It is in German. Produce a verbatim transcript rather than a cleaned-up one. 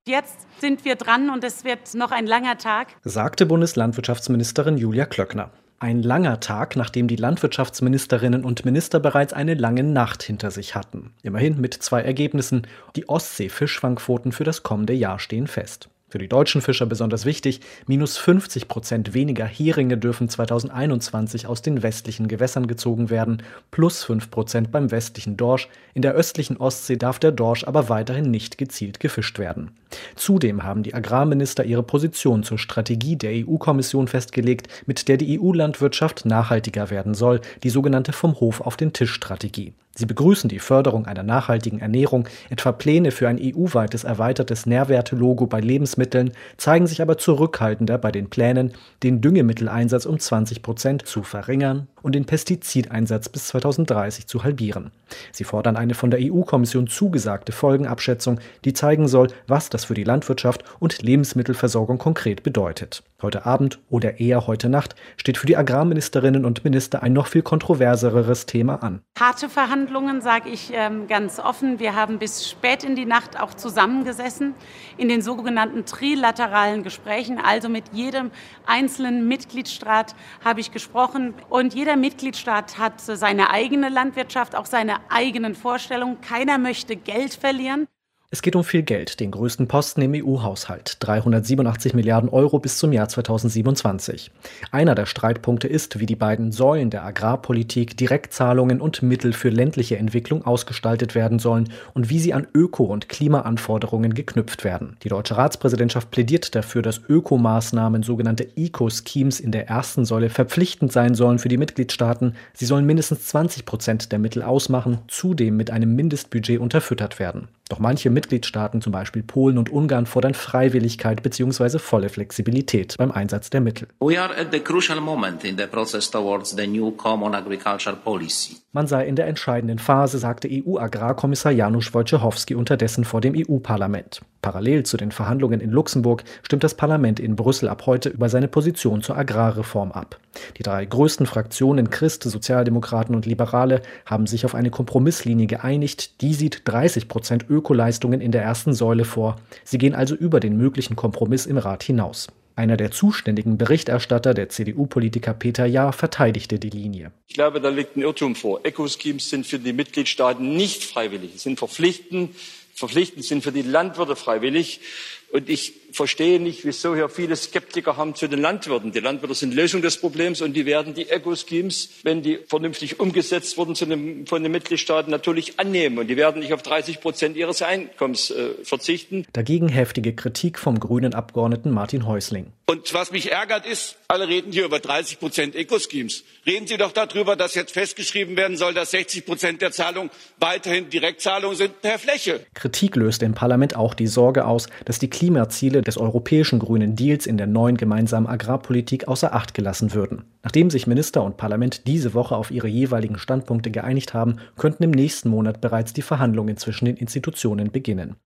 Jetzt sind wir dran und es wird noch ein langer Tag, sagte Bundeslandwirtschaftsministerin Julia Klöckner. Ein langer Tag, nachdem die Landwirtschaftsministerinnen und Minister bereits eine lange Nacht hinter sich hatten. Immerhin mit zwei Ergebnissen. Die Ostsee-Fischfangquoten für das kommende Jahr stehen fest. Für die deutschen Fischer besonders wichtig, minus fünfzig Prozent weniger Heringe dürfen zweitausendeinundzwanzig aus den westlichen Gewässern gezogen werden, plus fünf Prozent beim westlichen Dorsch. In der östlichen Ostsee darf der Dorsch aber weiterhin nicht gezielt gefischt werden. Zudem haben die Agrarminister ihre Position zur Strategie der E U-Kommission festgelegt, mit der die E U-Landwirtschaft nachhaltiger werden soll, die sogenannte Vom Hof auf den Tisch-Strategie. Sie begrüßen die Förderung einer nachhaltigen Ernährung, etwa Pläne für ein E U-weites erweitertes Nährwertelogo bei Lebensmitteln, zeigen sich aber zurückhaltender bei den Plänen, den Düngemitteleinsatz um zwanzig Prozent zu verringern und den Pestizideinsatz bis zweitausenddreißig zu halbieren. Sie fordern eine von der E U-Kommission zugesagte Folgenabschätzung, die zeigen soll, was das für die Landwirtschaft und Lebensmittelversorgung konkret bedeutet. Heute Abend oder eher heute Nacht steht für die Agrarministerinnen und Minister ein noch viel kontroverseres Thema an. Harte Verhandlungen, sage ich ähm, ganz offen. Wir haben bis spät in die Nacht auch zusammengesessen in den sogenannten trilateralen Gesprächen. Also mit jedem einzelnen Mitgliedstaat habe ich gesprochen. Und jeder Mitgliedstaat hat seine eigene Landwirtschaft, auch seine eigenen Vorstellungen. Keiner möchte Geld verlieren. Es geht um viel Geld, den größten Posten im E U-Haushalt, dreihundertsiebenundachtzig Milliarden Euro bis zum Jahr zweitausendsiebenundzwanzig. Einer der Streitpunkte ist, wie die beiden Säulen der Agrarpolitik, Direktzahlungen und Mittel für ländliche Entwicklung ausgestaltet werden sollen und wie sie an Öko- und Klimaanforderungen geknüpft werden. Die deutsche Ratspräsidentschaft plädiert dafür, dass Ökomaßnahmen, sogenannte Eco-Schemes, in der ersten Säule verpflichtend sein sollen für die Mitgliedstaaten. Sie sollen mindestens zwanzig Prozent der Mittel ausmachen, zudem mit einem Mindestbudget unterfüttert werden. Doch manche Mitgliedstaaten, zum Beispiel Polen und Ungarn, fordern Freiwilligkeit bzw. volle Flexibilität beim Einsatz der Mittel. We are at the crucial moment in the process towards the new common agricultural policy. Man sei in der entscheidenden Phase, sagte E U-Agrarkommissar Janusz Wojciechowski unterdessen vor dem E U-Parlament. Parallel zu den Verhandlungen in Luxemburg stimmt das Parlament in Brüssel ab heute über seine Position zur Agrarreform ab. Die drei größten Fraktionen, Christ, Sozialdemokraten und Liberale, haben sich auf eine Kompromisslinie geeinigt. Die sieht dreißig Prozent Ökoleistungen in der ersten Säule vor. Sie gehen also über den möglichen Kompromiss im Rat hinaus. Einer der zuständigen Berichterstatter, der C D U-Politiker Peter Jahr, verteidigte die Linie. Ich glaube, da liegt ein Irrtum vor. Eco-Schemes sind für die Mitgliedstaaten nicht freiwillig. Sie sind verpflichtend, verpflichtend sind für die Landwirte freiwillig. Und ich verstehe nicht, wieso hier viele Skeptiker haben zu den Landwirten. Die Landwirte sind Lösung des Problems und die werden die Eco-Schemes, wenn die vernünftig umgesetzt wurden zu den, von den Mitgliedstaaten, natürlich annehmen. Und die werden nicht auf dreißig Prozent ihres Einkommens äh, verzichten. Dagegen heftige Kritik vom grünen Abgeordneten Martin Häusling. Und was mich ärgert ist, alle reden hier über dreißig Prozent Eco-Schemes. Reden Sie doch darüber, dass jetzt festgeschrieben werden soll, dass sechzig Prozent der Zahlungen weiterhin Direktzahlungen sind per Fläche. Kritik löste im Parlament auch die Sorge aus, dass die Klimaziele des europäischen Grünen Deals in der neuen gemeinsamen Agrarpolitik außer Acht gelassen würden. Nachdem sich Minister und Parlament diese Woche auf ihre jeweiligen Standpunkte geeinigt haben, könnten im nächsten Monat bereits die Verhandlungen zwischen den Institutionen beginnen.